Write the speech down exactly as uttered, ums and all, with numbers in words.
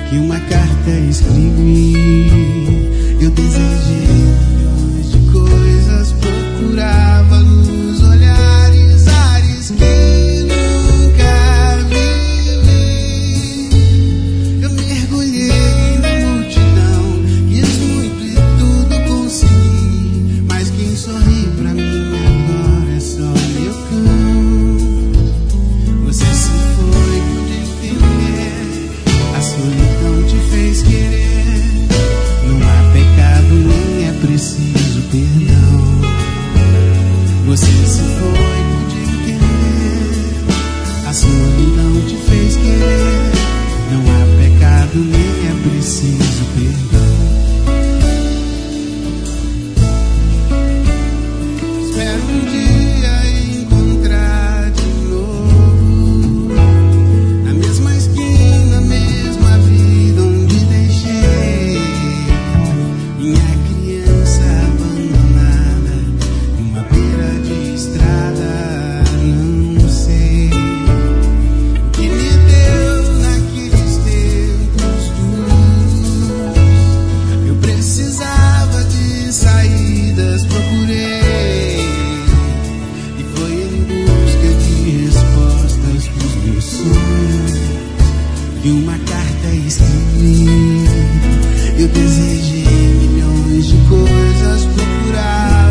que uma carta escrevi. Eu desejei milhões de coisas, procurava nos olhares, ares que nunca vivi. Eu mergulhei na multidão, quis muito e tudo consegui, mas quem sorri pra mim agora é só meu cão. Você se foi, pude entender, a solidão te fez querer. Não há pecado, nem é preciso perdão. Você se foi, pude entender, a solidão te fez querer. Não há pecado, nem é preciso perdão. Espero um dia encontrar de novo, na mesma esquina, mesma vida onde deixei minha criança abandonada, numa beira de estrada. Não sei o que me deu naqueles tempos duros. Eu precisava de saídas, procurei, e foi em busca de respostas pros meus sonhos que uma carta escrevi. Eu desejei milhões de coisas, procurava